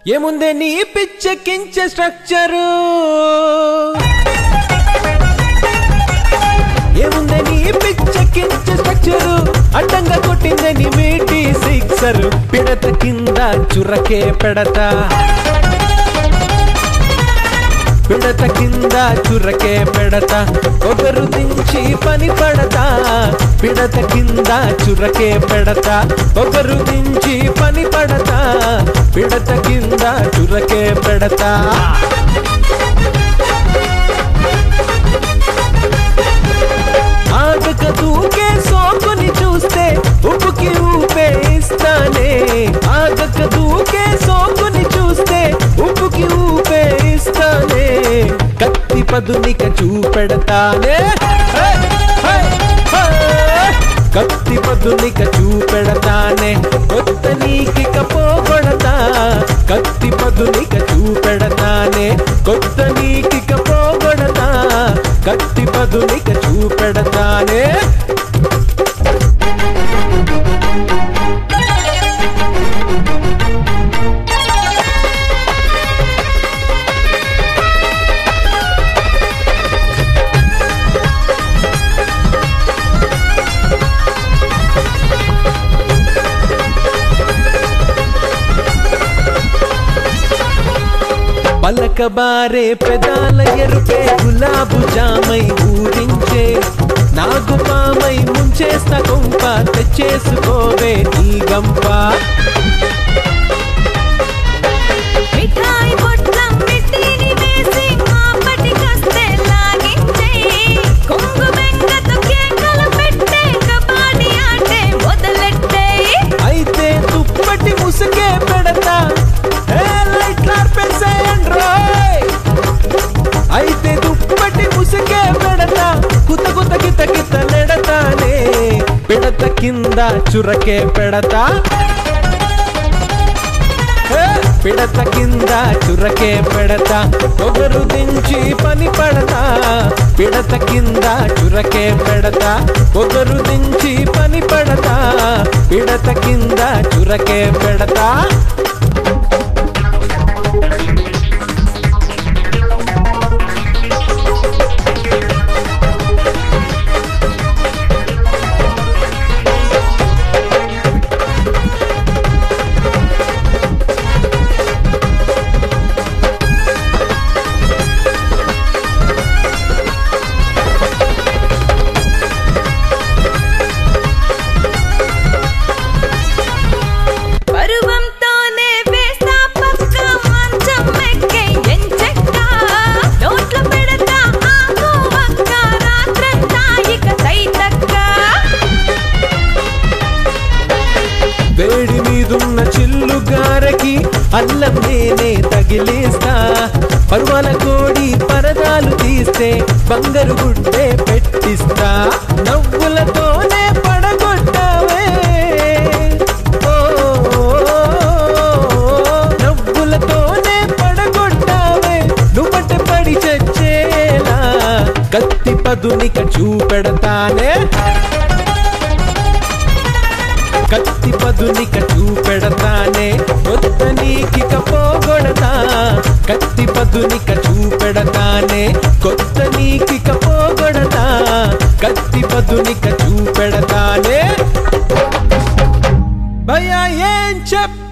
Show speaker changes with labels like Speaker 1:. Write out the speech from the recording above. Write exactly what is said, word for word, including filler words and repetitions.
Speaker 1: ఏముందే నీ పిచ్చెక్కించే స్ట్రక్చరు, ఏముందే నీ పిచ్చెక్కించే స్ట్రక్చరు, అడ్డంగా కొట్టిందే నీ మీటి సిక్సరు, పిడత కింద చురకే పెడతా, పిడత కింద చురకే పెడతా, ఒకరు దించి పని పడతా, పిడత కింద చురకే పెడతా, ఒకరు దించి పని పడతా, పిడత కింద చురకే పెడతా. ఆగక దూకే సోకుని చూస్తే ఉప్పుకి ఊపే ఇస్తానే, ఆగక దూకే సోకుని చూస్తే ఉప్పుకి ఊపే ఇస్తానే, కత్తి పదునిక చూపెడతానే, కత్తి పదునిక చూపెడతానే, కొత్త నీకిక పోగొడతా, కత్తి పదునిక చూపెడతానే, కొత్త నీకిక పోగొడతా, కత్తి పదునిక చూపెడతానే. పలకబారే పెదాల ఎరుపే గులాబు జామై ఊరించే, నాగుపామై ముంచేస్తా కొంప, తెచ్చేసుకోవే నీ గంప. అయితే దుప్పటి ముసుగే పెడతా, అయితే దుప్పటి ముసుగే పెడతా, కుత కుత కిత కిత నెడతానే, పిడత కింద చురకే పెడతా, పిడత కింద చురకే పెడతా, ఒకరు దించి పని పడతా, పిడత కింద చురకే పెడతా, ఒకరు దించి పని పడతా, పిడత కింద చురకే పెడతా. వేడి మీదున్న చిల్లుగారకి అల్లం నేనే తగిలేస్తా, పరువాల కోడి పరదాలు తీస్తే బంగారు గుడ్డే పెట్టిస్తా, నవ్వులతోనే పడగొట్టావే, నవ్వులతోనే పడగొట్టావే, నువ్వట పడి చచ్చేలా, కత్తి పదునిక చూపెడతానే, కత్తి పదునిక చూపెడతానే, కొత్త నీకిక పోగొడతా, కత్తి పదునిక చూపెడతానే, కొత్త నీకిక పోగొడతా, కత్తి పదునిక చూపెడతానే. భయ్యా ఏం చెప్